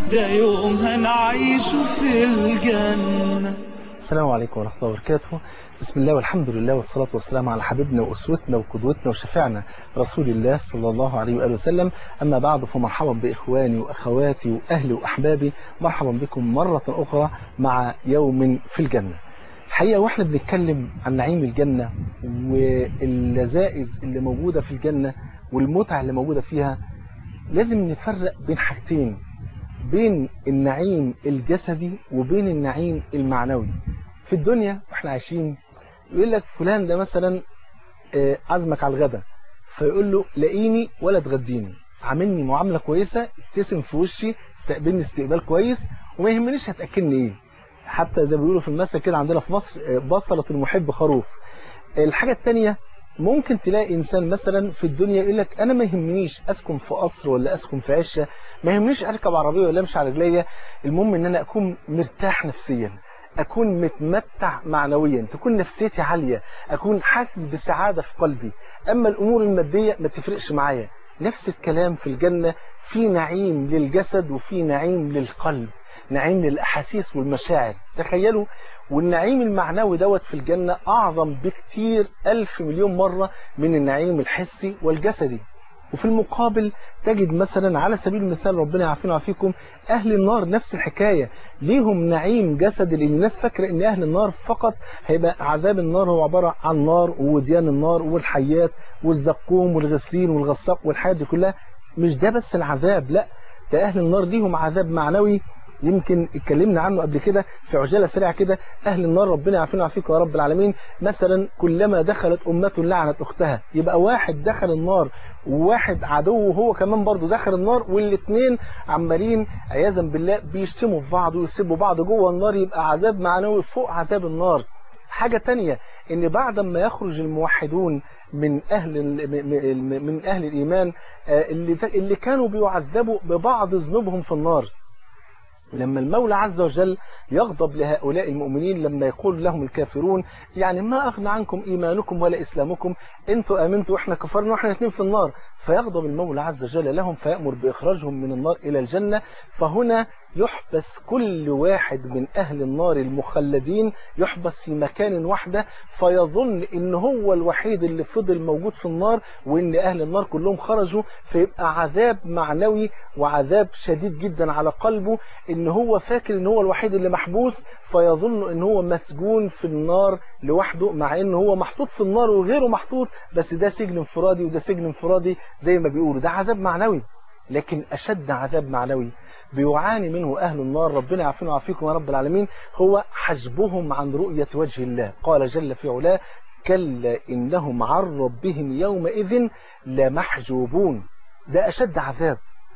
ده يوم هنعيش في الجنة. السلام عليكم ورحمة الله وبركاته. بسم الله والحمد لله والصلاة والسلام على حبيبنا وأسوتنا وقدوتنا وشفيعنا رسول الله صلى الله عليه وآله وسلم. أما بعد، فمرحبا بإخواني وأخواتي وأهلي وأحبابي، مرحبا بكم مرة أخرى مع يوم في الجنة. الحقيقة وإحنا بنتكلم عن نعيم الجنة واللذائذ اللي موجودة في الجنة والمتعة اللي موجودة فيها، لازم نفرق بين حاجتين، بين النعيم الجسدي وبين النعيم المعنوي. في الدنيا واحنا عايشين يقول لك فلان ده مثلا عزمك على الغدا، فيقول له لاقيني ولا تغديني، عاملني معاملة كويسة، ابتسم في وشي، استقبلني استقبال كويس، وما يهمنيش هتأكلني ايه. حتى زي ما بيقولوا في المثل كده عندنا في مصر، بصلة المحب خروف. الحاجة التانية، ممكن تلاقي إنسان مثلا في الدنيا يقول لك أنا ما يهمنيش أسكن في قصر ولا أسكن في عشة، ما يهمنيش أركب عربية ولا أمشي على رجليا، المهم إن أنا أكون مرتاح نفسيا، أكون متمتع معنويا، تكون نفسيتي عالية، أكون حاسس بسعادة في قلبي. أما الأمور المادية ما تفرقش معايا. نفس الكلام في الجنة، في نعيم للجسد وفي نعيم للقلب، نعيم للأحاسيس والمشاعر. تخيلوا، والنعيم المعنوي دوت في الجنة أعظم بكتير 1000 مليون مرة من النعيم الحسي والجسدي. وفي المقابل تجد مثلا على سبيل المثال، ربنا يعافينا ويعافيكم، أهل النار نفس الحكاية، ليهم نعيم جسدي. لأن الناس فاكرة أن أهل النار فقط هيبقى عذاب النار هو عبارة عن نار ووديان النار والحيات والزقوم والغسلين والغساق والحياة دي كلها. مش ده بس العذاب، لا، ده أهل النار ليهم عذاب معنوي. يمكن اتكلمنا عنه قبل كده في عجالة سريعة كده. أهل النار ربنا يعافينا ويعافيكم يا رب العالمين، مثلا كلما دخلت أمة لعنت أختها، يبقى واحد دخل النار وواحد عدو وهو كمان برضه دخل النار، والاثنين عمالين عياذا بالله بيشتموا في بعض ويسبوا بعض جوه النار، يبقى عذاب معنوي فوق عذاب النار. حاجة تانية، إن بعد ما يخرج الموحدون من أهل الإيمان اللي كانوا بيعذبوا ببعض ذنوبهم في النار، لما المولى عز وجل يغضب لهؤلاء المؤمنين لما يقول لهم الكافرون يعني ما أغنى عنكم إيمانكم ولا إسلامكم، أنتوا آمنتوا وإحنا كفرنا وإحنا الاثنين في النار، فيغضب المولى عز وجل لهم فيأمر بإخراجهم من النار إلى الجنة. فهنا يحبس كل واحد من أهل النار المخلدين، يحبس في مكان واحدة، فيظن إن هو الوحيد اللي فضل موجود في النار وإن أهل النار كلهم خرجوا، فيبقى عذاب معنوي وعذاب شديد جدا على قلبه، إن هو فاكر إن هو الوحيد اللي محبوس، فيظن إن هو مسجون في النار لوحده، مع إن هو محطوط في النار وغيره محطوط، بس ده سجن انفرادي وده سجن انفرادي زي ما بيقولوا. ده عذاب معنوي. لكن أشد عذاب معنوي بيعاني منه أهل النار، ربنا يعافينا ويعافيكم يا رب العالمين، هو حجبهم عن رؤية وجه الله. قال جل في علاه: كلا إنهم عن ربهم يومئذ لمحجوبون. ده أشد عذاب.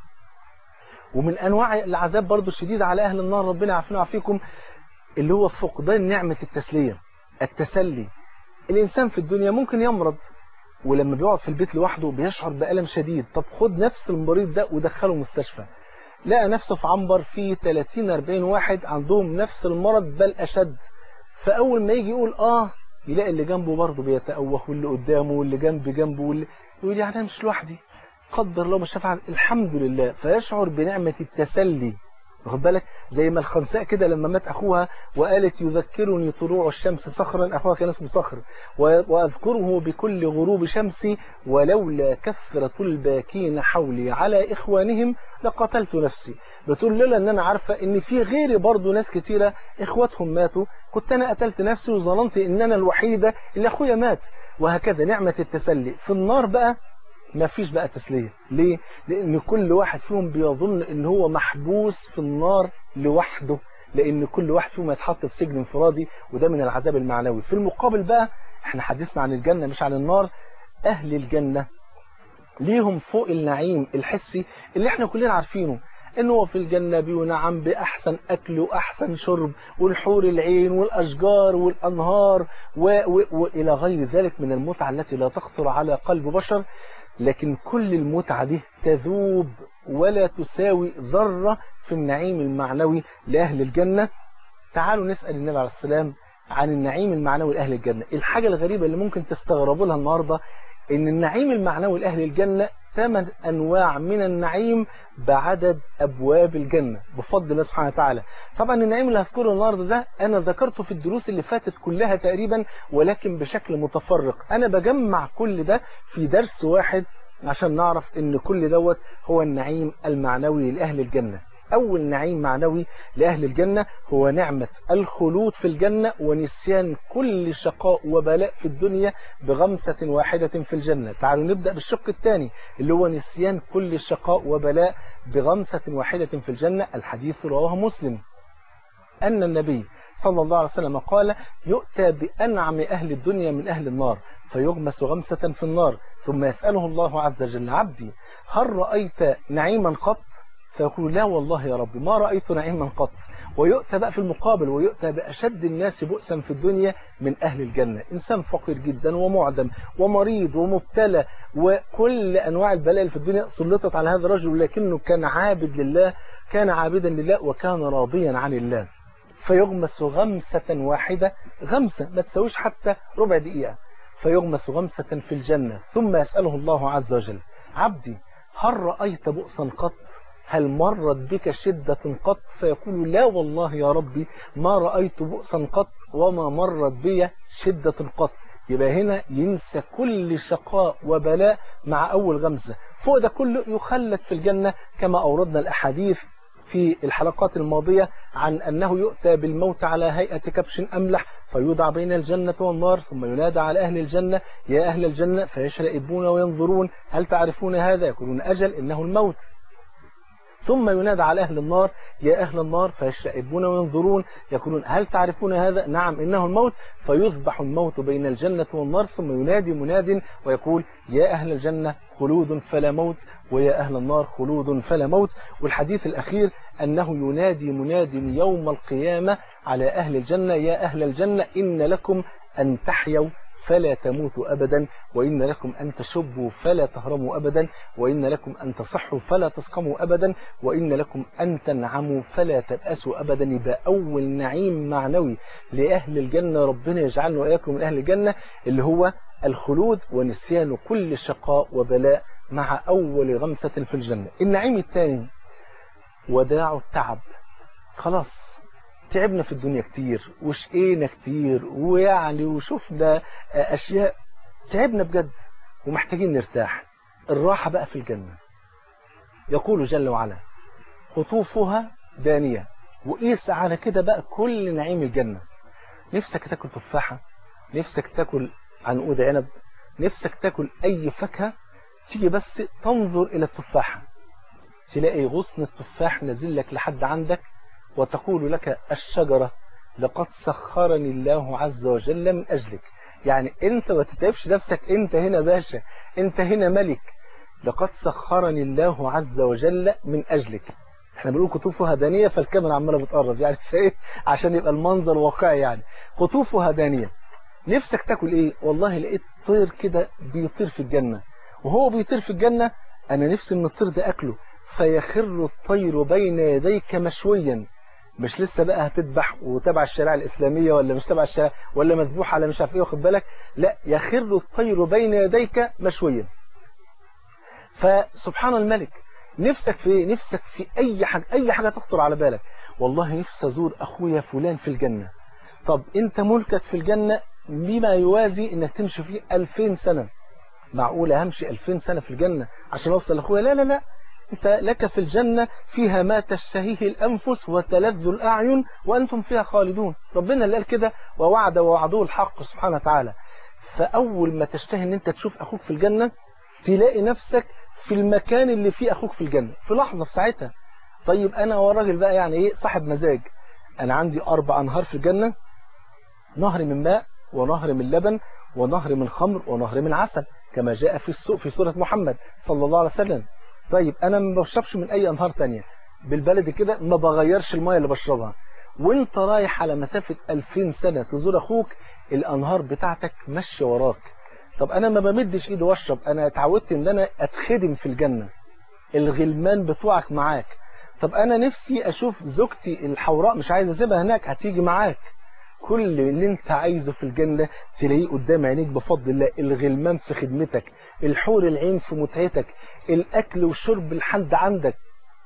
ومن أنواع العذاب برضو الشديد على أهل النار، ربنا يعافينا ويعافيكم، اللي هو فقدان نعمة التسلية، التسلي. الإنسان في الدنيا ممكن يمرض، ولما بيقعد في البيت لوحده بيشعر بألم شديد. طب خد نفس المريض ده ودخله مستشفى، لقى نفسه في عنبر فيه 30-40 واحد عندهم نفس المرض بل أشد، فأول ما يجي يقول يلاقي اللي جنبه برضه بيتأوه، واللي قدامه واللي جنبه يقول يعني أنا مش لوحدي، قدر الله ما شاء فعل، الحمد لله. فيشعر بنعمة التسلي. واخد بالك؟ زي ما الخنساء كده لما مات أخوها وقالت: يذكرني طلوع الشمس صخرا، أخوها كان اسمه صخر، وأذكره بكل غروب شمسي، ولولا كثرة الباكين حولي على إخوانهم لقتلت نفسي. بتقول لولا أن أنا عارفة أن في غيري برضو ناس كتيرة إخواتهم ماتوا، كنت أنا قتلت نفسي وظننت أن أنا الوحيدة اللي أخويا مات. وهكذا نعمة التسلي. في النار بقى ما فيش بقى تسلية. ليه؟ لأن كل واحد فيهم بيظن ان هو محبوس في النار لوحده، لأن كل واحد فيهم يتحط في سجن انفرادي، وده من العذاب المعنوي. في المقابل بقى، احنا حديثنا عن الجنة مش عن النار. أهل الجنة ليهم فوق النعيم الحسي اللي احنا كلنا عارفينه، ان هو في الجنة بينعم بأحسن أكل وأحسن شرب، والحور العين والأشجار والأنهار وإلى غير ذلك من المتعة التي لا تخطر على قلب بشر. لكن كل المتعة دي تذوب ولا تساوي ذرة في النعيم المعنوي لأهل الجنة. تعالوا نسأل النبي عليه السلام عن النعيم المعنوي لأهل الجنة. الحاجة الغريبة اللي ممكن تستغربوا لها النهاردة، إن النعيم المعنوي لأهل الجنة 8 أنواع من النعيم بعدد أبواب الجنة بفضل الله سبحانه وتعالى. طبعا النعيم اللي هذكره النهارده ده أنا ذكرته في الدروس اللي فاتت كلها تقريبا، ولكن بشكل متفرق. أنا بجمع كل ده في درس واحد عشان نعرف إن كل دوت هو النعيم المعنوي لأهل الجنة. أول نعيم معنوي لأهل الجنة هو نعمة الخلود في الجنة ونسيان كل شقاء وبلاء في الدنيا بغمسة واحدة في الجنة. تعالوا نبدأ بالشق الثاني اللي هو نسيان كل شقاء وبلاء بغمسة واحدة في الجنة. الحديث رواه مسلم أن النبي صلى الله عليه وسلم قال: يؤتى بأنعم أهل الدنيا من أهل النار فيغمس غمسة في النار ثم يسأله الله عز وجل: عبدي هل رأيت نعيما قط؟ فيقول: لا والله يا رب ما رأيت نعيما قط. ويؤتى بقى في المقابل ويؤتى بأشد الناس بؤسا في الدنيا من أهل الجنة، إنسان فقير جدا ومعدم ومريض ومبتلى وكل أنواع البلاء اللي في الدنيا سلطت على هذا الرجل، لكنه كان عابد لله، كان عابدا لله وكان راضيا عن الله. فيغمس غمسة واحدة، غمسة ما تسويش حتى ربع دقيقة، فيغمس غمسة في الجنة ثم يسأله الله عز وجل: عبدي هل رأيت بؤسا قط؟ هل مرت بك شدة قط؟ فيقول: لا والله يا ربي ما رأيت بؤسا قط وما مرت بي شدة قط. يبقى هنا ينسى كل شقاء وبلاء مع أول غمزة. فوق ده كله يخلد في الجنة كما أوردنا الأحاديث في الحلقات الماضية عن أنه يؤتى بالموت على هيئة كبش أملح فيوضع بين الجنة والنار ثم ينادى على أهل الجنة: يا أهل الجنة، فيشرئبون وينظرون: هل تعرفون هذا؟ يقولون: أجل إنه الموت. ثم ينادى على أهل النار: يا أهل النار، فيشرئبون وينظرون يقولون: هل تعرفون هذا؟ نعم إنه الموت. فيذبح الموت بين الجنة والنار ثم ينادي مناد ويقول: يا أهل الجنة خلود فلا موت، ويا أهل النار خلود فلا موت. والحديث الأخير أنه ينادي مناد يوم القيامة على أهل الجنة: يا أهل الجنة إن لكم أن تحيوا فلا تموتوا أبدا، وإن لكم أن تشبوا فلا تهرموا أبدا، وإن لكم أن تصحوا فلا تسقموا أبدا، وإن لكم أن تنعموا فلا تبأسوا أبدا. يبقى أول نعيم معنوي لأهل الجنة، ربنا يجعلنا وإياكم من أهل الجنة، اللي هو الخلود ونسيان كل شقاء وبلاء مع أول غمسة في الجنة. النعيم الثاني وداع التعب. خلاص تعبنا في الدنيا كتير وشقينا كتير ويعني وشفنا أشياء، تعبنا بجد ومحتاجين نرتاح. الراحة بقى في الجنة. يقول جل وعلا: قطوفها دانية. وقيس على كده بقى كل نعيم الجنة. نفسك تاكل تفاحة، نفسك تاكل عنقود عنب، نفسك تاكل أي فاكهة، تيجي بس تنظر إلى التفاحة تلاقي غصن التفاح نازل لك لحد عندك، وتقول لك الشجرة: لقد سخرني الله عز وجل من أجلك. يعني أنت ما تتعبش نفسك، أنت هنا باشا، أنت هنا ملك. لقد سخرني الله عز وجل من أجلك. احنا بنقول قطوفها دانية فالكاميرا عمالة بتقرب يعني فايه عشان يبقى المنظر واقعي. يعني قطوفها دانية. نفسك تاكل ايه؟ والله لقيت طير كده بيطير في الجنة، وهو بيطير في الجنة انا نفسي من الطير ده اكله. فيخر الطير بين يديك مشويا. مش لسه بقى هتذبح وتبع الشريعة الإسلامية ولا مش تبع الشريعة ولا مذبوح على مش عارف ايه، واخد بالك؟ لا، يخر الطير بين يديك مشويا. فسبحان الملك. نفسك في ايه؟ نفسك في اي حاجة، اي حاجة تخطر على بالك. والله نفسي ازور اخويا فلان في الجنة. طب انت ملكك في الجنة بما يوازي انك تمشي فيه 2000 سنة. معقولة همشي 2000 سنة في الجنة عشان اوصل لاخويا؟ لا لا لا، انت لك في الجنة فيها ما تشتهيه الانفس وتلذ الاعين وانتم فيها خالدون. ربنا اللي قال كده، ووعد ووعده الحق سبحانه وتعالى. فاول ما تشتهي ان انت تشوف اخوك في الجنة تلاقي نفسك في المكان اللي فيه اخوك في الجنة في لحظة، في ساعتها. طيب انا وراجل بقى يعني ايه صاحب مزاج، انا عندي 4 انهار في الجنة: نهر من ماء، ونهر من لبن، ونهر من خمر، ونهر من عسل، كما جاء في سورة محمد صلى الله عليه وسلم. طيب انا ما بشربش من اي انهار تانية، بالبلد كده ما بغيرش المية اللي بشربها. وانت رايح على مسافة 2000 سنة تزور اخوك، الانهار بتاعتك ماشية وراك. طب انا ما بمدش ايدي واشرب، انا اتعودت ان انا اتخدم في الجنة، الغلمان بتوعك معاك. طب انا نفسي اشوف زوجتي الحوراء، مش عايز اسيبها هناك، هتيجي معاك. كل اللي انت عايزه في الجنة تلاقيه قدام عينيك بفضل الله. الغلمان في خدمتك، الحور العين في متعتك، الأكل والشرب لحد عندك.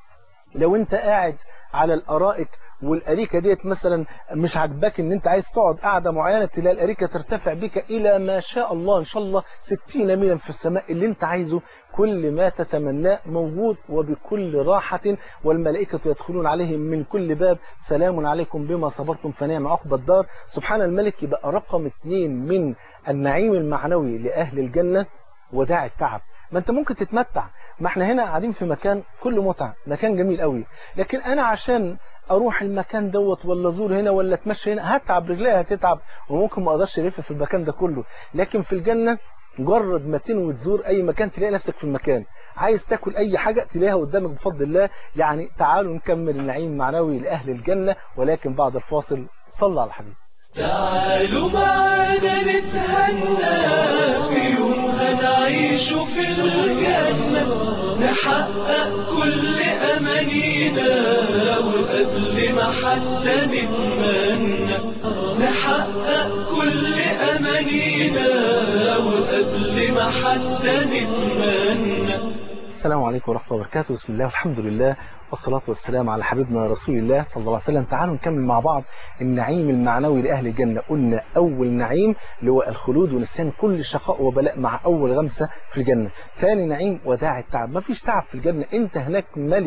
لو انت قاعد على الأرائك والأريكة ديت مثلا مش عاجباك ان انت عايز تقعد قاعدة معينة، تلاقي الأريكة ترتفع بك إلى ما شاء الله، إن شاء الله 60 ميلا في السماء. اللي انت عايزه كل ما تتمناه موجود وبكل راحة، والملائكة يدخلون عليهم من كل باب سلام عليكم بما صبرتم فنعم عقبى الدار. سبحان الملك. يبقى رقم 2 من النعيم المعنوي لأهل الجنة وداع التعب. ما انت ممكن تتمتع، ما احنا هنا قاعدين في مكان كله متعة، مكان جميل قوي، لكن انا عشان اروح المكان دوت ولا ازور هنا ولا اتمشى هنا هتعب، رجلي هتتعب وممكن ما اقدرش الف في المكان ده كله. لكن في الجنة مجرد ما تنوي تزور اي مكان تلاقي نفسك في المكان، عايز تاكل اي حاجة تلاقيها قدامك بفضل الله. يعني تعالوا نكمل النعيم المعنوي لأهل الجنة، ولكن بعد الفاصل. صلى على الحبيب. تعالوا معنا نتهنى في يوم هنعيش في الجنة، نحقق كل أمانينا وقبل ما حتى نتمنى، نحقق كل أمانينا وقبل ما حتى نتمنى. السلام عليكم ورحمة الله وبركاته. بسم الله والحمد لله والصلاة والسلام على حبيبنا رسول الله صلى الله عليه وسلم. تعالوا نكمل مع بعض النعيم المعنوي لأهل الجنة. قلنا أول نعيم اللي هو الخلود ونسيان كل شقاء وبلاء مع أول غمسة في الجنة. ثاني نعيم وداع التعب، ما فيش تعب في الجنة، أنت هناك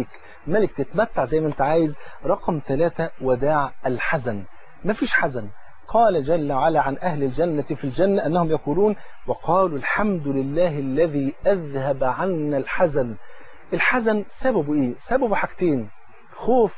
ملك تتمتع زي ما أنت عايز. رقم 3 وداع الحزن، ما فيش حزن. قال جل وعلا عن أهل الجنة في الجنة أنهم يقولون وقالوا الحمد لله الذي أذهب عنا الحزن. الحزن سببه إيه؟ سببه حاجتين: خوف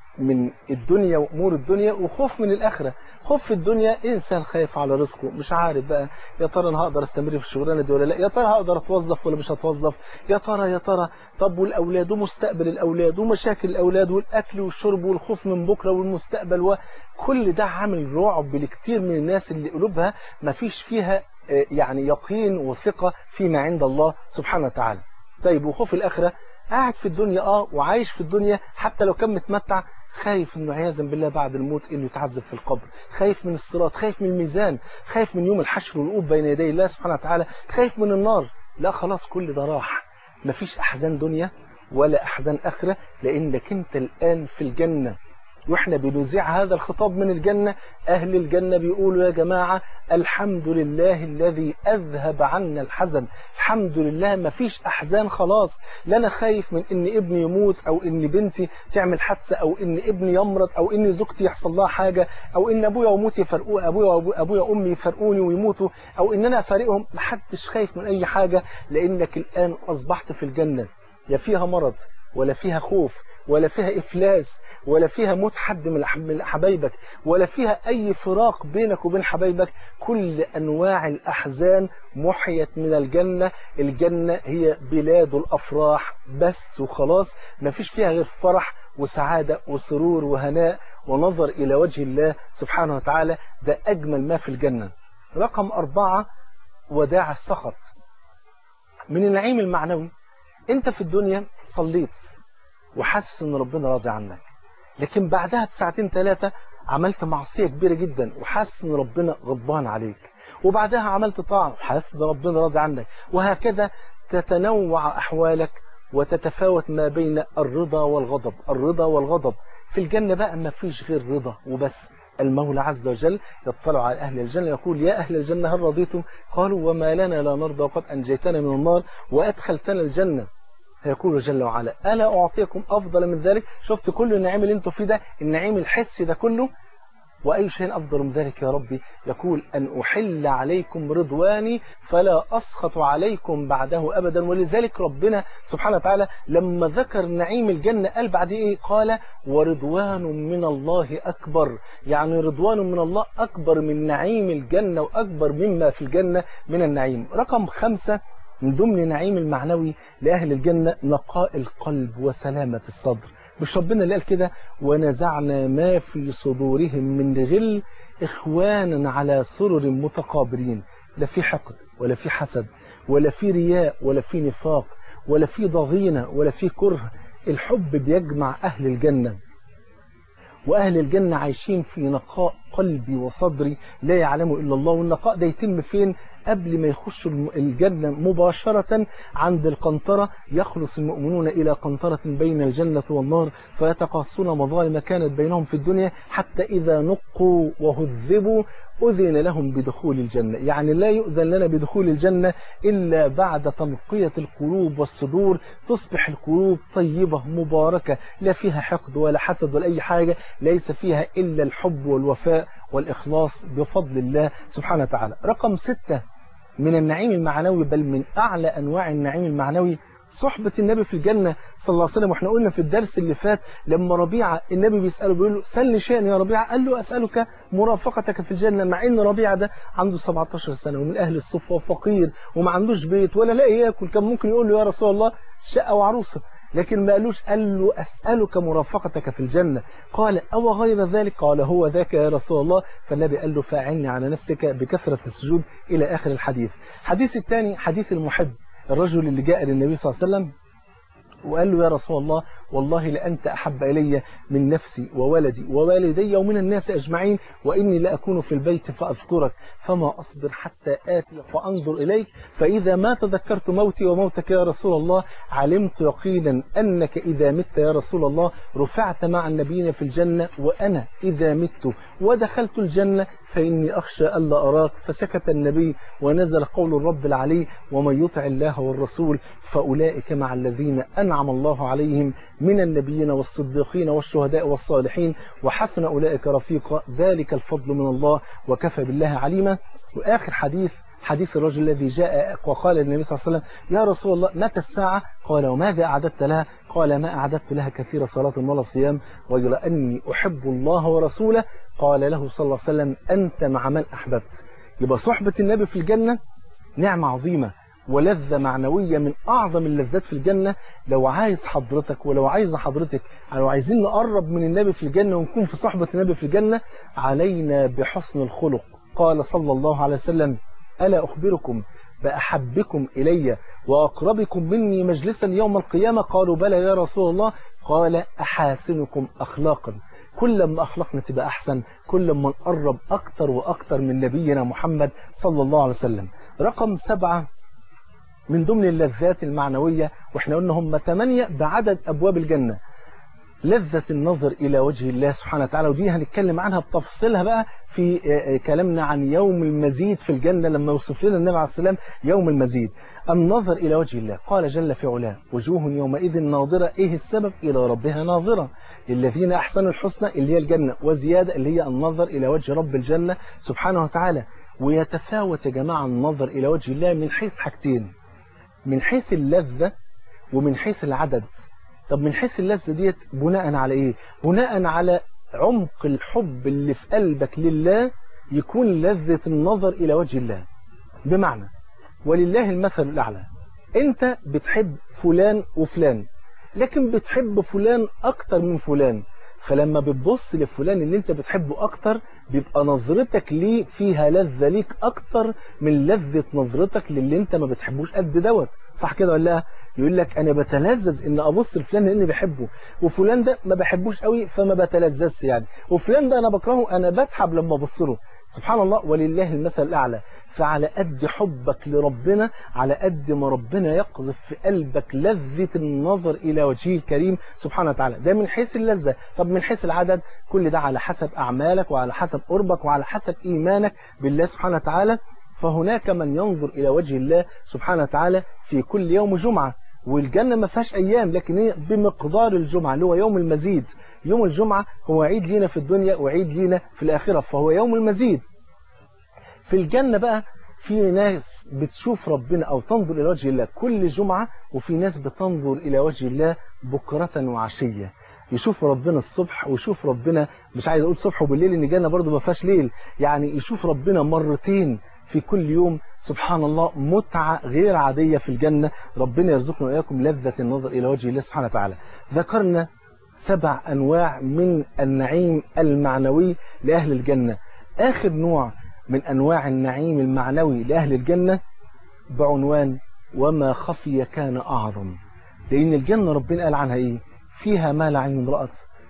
من الدنيا وأمور الدنيا، وخوف من الآخرة. خوف في الدنيا، إنسان خايف على رزقه، مش عارف بقى يا ترى أنا هقدر استمر في الشغلانة دي ولا لا، يا ترى هقدر أتوظف ولا مش هتوظف، يا ترى طب والأولاد ومستقبل الأولاد ومشاكل الأولاد والأكل والشرب والخوف من بكرة والمستقبل، وكل ده عامل رعب لكتير من الناس اللي قلوبها ما فيش فيها يعني يقين وثقة فيما عند الله سبحانه وتعالى. طيب وخوف الآخرة، قاعد في الدنيا وعايش في الدنيا، حتى لو كان متمتع خايف انه عياذا بالله بعد الموت انه يتعذب في القبر، خايف من الصراط، خايف من الميزان، خايف من يوم الحشر والوقوف بين يدي الله سبحانه وتعالى، خايف من النار. لا خلاص كل ده راح، مفيش احزان دنيا ولا احزان اخره، لانك انت الان في الجنه. واحنا بنذيع هذا الخطاب من الجنة. أهل الجنة بيقولوا يا جماعة الحمد لله الذي أذهب عنا الحزن. الحمد لله ما فيش أحزان خلاص، لا أنا خايف من إن ابني يموت، أو إن بنتي تعمل حادثة، أو إن ابني يمرض، أو إن زوجتي يحصل لها حاجة، أو إن أبويا وأمي يفرقوا، أبويا وأمي يفرقوني ويموتوا، أو إن أنا أفارقهم. محدش خايف من أي حاجة، لأنك الآن أصبحت في الجنة. يا فيها مرض ولا فيها خوف ولا فيها إفلاس ولا فيها موت حد من حبايبك ولا فيها أي فراق بينك وبين حبايبك. كل أنواع الأحزان محيت من الجنة. الجنة هي بلاد الأفراح بس وخلاص، ما فيش فيها غير فرح وسعادة وسرور وهناء ونظر إلى وجه الله سبحانه وتعالى. ده أجمل ما في الجنة. رقم 4 وداع السخط. من النعيم المعنوي، انت في الدنيا صليت وحاسس ان ربنا راضي عنك، لكن بعدها بساعتين 3 عملت معصية كبيرة جدا وحاسس ان ربنا غضبان عليك، وبعدها عملت طاعة وحاسس ان ربنا راضي عنك، وهكذا تتنوع احوالك وتتفاوت ما بين الرضا والغضب. الرضا والغضب في الجنة بقى ما فيش غير رضا وبس. المولى عز وجل يطلع على أهل الجنة يقول يا أهل الجنة هل رضيتم؟ قالوا وما لنا لا نرضى وقد أنجيتنا من النار وأدخلتنا الجنة. فيقول جل وعلا ألا أعطيكم أفضل من ذلك؟ شفت كل النعيم اللي انتوا فيه ده، النعيم الحسي ده كله، وأي شيء أفضل من ذلك يا ربي؟ يقول أن أحل عليكم رضواني فلا أسخط عليكم بعده أبدا. ولذلك ربنا سبحانه وتعالى لما ذكر نعيم الجنة قال بعد إيه؟ قال ورضوان من الله أكبر. يعني رضوان من الله أكبر من نعيم الجنة وأكبر مما في الجنة من النعيم. رقم 5 من ضمن نعيم المعنوي لأهل الجنة نقاء القلب وسلامة الصدر. مش ربنا اللي قال كده ونزعنا ما في صدورهم من غل إخوانا على سرر متقابلين؟ لا في حقد ولا في حسد ولا في رياء ولا في نفاق ولا في ضغينة ولا في كره. الحب بيجمع أهل الجنة، وأهل الجنة عايشين في نقاء قلبي وصدري لا يعلمه إلا الله. والنقاء ده يتم فين؟ قبل ما يخشوا الجنة مباشرة عند القنطرة يخلص المؤمنون إلى قنطرة بين الجنة والنار فيتقاصون مظالم كانت بينهم في الدنيا حتى إذا نقوا وهذبوا أذن لهم بدخول الجنة. يعني لا يؤذن لنا بدخول الجنة إلا بعد تنقية القلوب والصدور، تصبح القلوب طيبة مباركة لا فيها حقد ولا حسد ولا أي حاجة، ليس فيها إلا الحب والوفاء والإخلاص بفضل الله سبحانه وتعالى. رقم 6 من النعيم المعنوي، بل من أعلى أنواع النعيم المعنوي، صحبة النبي في الجنة صلى الله عليه وسلم. واحنا قلنا في الدرس اللي فات لما ربيعة النبي بيسأله بيقول له سلني شيئا يا ربيعة، قال له أسألك مرافقتك في الجنة، مع ان ربيعة ده عنده 17 سنة ومن أهل الصفة وفقير وما عندوش بيت ولا لاقي ياكل، كان ممكن يقول له يا رسول الله شقة وعروسة، لكن ما قالوش، قال له أسألك مرافقتك في الجنة. قال أو غير ذلك؟ قال هو ذاك يا رسول الله. فالنبي قال له فاعني على نفسك بكثرة السجود إلى آخر الحديث. الحديث الثاني حديث المحب، الرجل اللي جاء للنبي صلى الله عليه وسلم وقال له يا رسول الله والله لأنت أحب إلي من نفسي وولدي ووالدي ومن الناس أجمعين، وإني لأكون في البيت فأذكرك فما أصبر حتى آتي فأنظر إليك، فإذا ما تذكرت موتي وموتك يا رسول الله علمت يقينا أنك إذا مت يا رسول الله رفعت مع النبيين في الجنة، وأنا إذا مت ودخلت الجنة فإني أخشى ألا أراك. فسكت النبي ونزل قول الرب العلي ومن يطع الله والرسول فأولئك مع الذين أنعم الله عليهم من النبيين والصديقين والشهداء والصالحين وحسن أولئك رفيقا ذلك الفضل من الله وكفى بالله عليما. وآخر حديث الرجل الذي جاء وقال للنبي صلى الله عليه وسلم يا رسول الله متى الساعة؟ قال وماذا أعددت لها؟ قال ما أعددت لها كثير صلاة ولا صيام غير أني أحب الله ورسوله. قال له صلى الله عليه وسلم أنت مع من أحببت. يبقى صحبة النبي في الجنة نعمة عظيمة ولذة معنوية من أعظم اللذات في الجنة. لو عايز حضرتك ولو عايز حضرتك لو عايزين نقرب من النبي في الجنة ونكون في صحبة النبي في الجنة علينا بحسن الخلق. قال صلى الله عليه وسلم ألا أخبركم بأحبكم إلي وأقربكم مني مجلسا يوم القيامة؟ قالوا بلى يا رسول الله. قال أحاسنكم أخلاقا. كل ما أخلاقنا تبقى أحسن كل ما نقرب أكتر وأكتر من نبينا محمد صلى الله عليه وسلم. رقم 7 من ضمن اللذات المعنوية، واحنا قلنا هم 8 بعدد أبواب الجنة، لذة النظر إلى وجه الله سبحانه وتعالى، ودي هنتكلم عنها بتفصيلها بقى في كلامنا عن يوم المزيد في الجنة لما يوصف لنا النبي عليه السلام يوم المزيد. النظر إلى وجه الله، قال جل في علاه وجوه يومئذ ناظرة. إيه السبب؟ إلى ربها ناظرة. للذين أحسنوا الحسنى اللي هي الجنة وزيادة اللي هي النظر إلى وجه رب الجنة سبحانه وتعالى. ويتفاوت يا جماعة النظر إلى وجه الله من حيث حاجتين، من حيث اللذة ومن حيث العدد. طب من حيث اللذة ديت بناء على ايه؟ بناء على عمق الحب اللي في قلبك لله يكون لذة النظر الى وجه الله. بمعنى ولله المثل الاعلى، انت بتحب فلان وفلان لكن بتحب فلان اكتر من فلان، فلما بتبص لفلان اللي انت بتحبه اكتر بيبقى نظرتك ليه فيها لذة ليك اكتر من لذة نظرتك للي انت ما بتحبوش قد دوت. صح كده ولا لا؟ يقول لك انا بتلذذ ان ابص لفلان لاني بحبه، وفلان ده ما بحبوش قوي فما بتلذذش يعني، وفلان ده انا بكرهه انا بتعب لما ابص له. سبحان الله ولله المثل الاعلى. فعلى قد حبك لربنا على قد ما ربنا يقذف في قلبك لذة النظر الى وجهه الكريم سبحانه وتعالى. ده من حيث اللذة. طب من حيث العدد؟ كل ده على حسب اعمالك وعلى حسب قربك وعلى حسب ايمانك بالله سبحانه وتعالى. فهناك من ينظر الى وجه الله سبحانه وتعالى في كل يوم جمعة، والجنة ما فيهاش أيام لكن هي بمقدار الجمعة اللي هو يوم المزيد. يوم الجمعة هو عيد لينا في الدنيا وعيد لينا في الآخرة، فهو يوم المزيد. في الجنة بقى في ناس بتشوف ربنا أو تنظر إلى وجه الله كل جمعة، وفي ناس بتنظر إلى وجه الله بكرة وعشية. يشوف ربنا الصبح ويشوف ربنا، مش عايز أقول صبح وبالليل إن الجنة برضو ما فيهاش ليل، يعني يشوف ربنا مرتين في كل يوم. سبحان الله متعة غير عادية في الجنة. ربنا يرزقنا وإياكم لذة النظر إلى وجه الله سبحانه وتعالى. ذكرنا 7 أنواع من النعيم المعنوي لأهل الجنة. آخر نوع من أنواع النعيم المعنوي لأهل الجنة بعنوان وما خفي كان أعظم. لأن الجنة ربنا قال عنها إيه؟ فيها ما لا عين رأت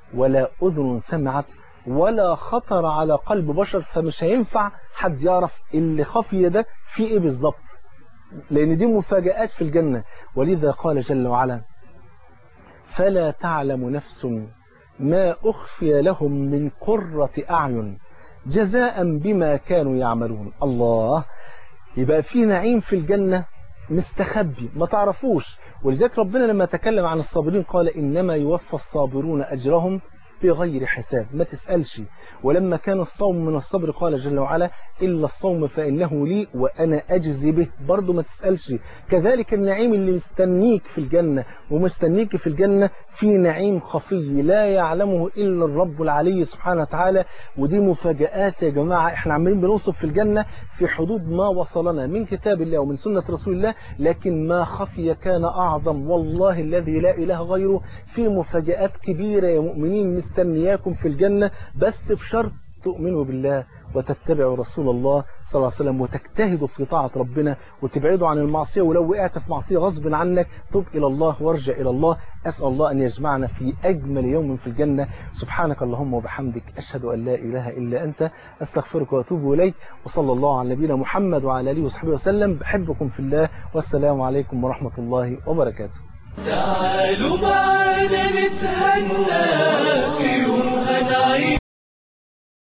ولا أذن سمعت ولا خطر على قلب بشر. فمش هينفع حد يعرف اللي خفي ده في إيه بالظبط، لأن دي مفاجآت في الجنة. ولذا قال جل وعلا: فلا تعلم نفس ما أخفي لهم من قرة أعين جزاء بما كانوا يعملون. الله، يبقى في نعيم في الجنة مستخبي ما تعرفوش. ولذلك ربنا لما تكلم عن الصابرين قال: إنما يوفى الصابرون أجرهم بغير حساب. ما تسألش. ولما كان الصوم من الصبر قال جل وعلا: إلا الصوم فإنه لي وأنا أجزي به. برضو ما تسألش. كذلك النعيم اللي مستنيك في الجنة ومستنيك في الجنة في نعيم خفي لا يعلمه إلا الرب العلي سبحانه وتعالى. ودي مفاجآت يا جماعة. احنا عمالين بنوصف في الجنة في حدود ما وصلنا من كتاب الله ومن سنة رسول الله، لكن ما خفي كان أعظم. والله الذي لا إله غيره في مفاجآت كبيرة يا مؤمنين مستنياكم في الجنة، بس بشرط تؤمنوا بالله وتتبعوا رسول الله صلى الله عليه وسلم وتجتهدوا في طاعة ربنا وتبعدوا عن المعصية. ولو وقعت في معصية غصب عنك تب إلى الله وارجع إلى الله. أسأل الله أن يجمعنا في أجمل يوم في الجنة. سبحانك اللهم وبحمدك، أشهد أن لا إله إلا أنت، أستغفرك وأتوب إليك. وصلى الله على نبينا محمد وعلى آله وصحبه وسلم. بحبكم في الله، والسلام عليكم ورحمة الله وبركاته. تعالوا معنا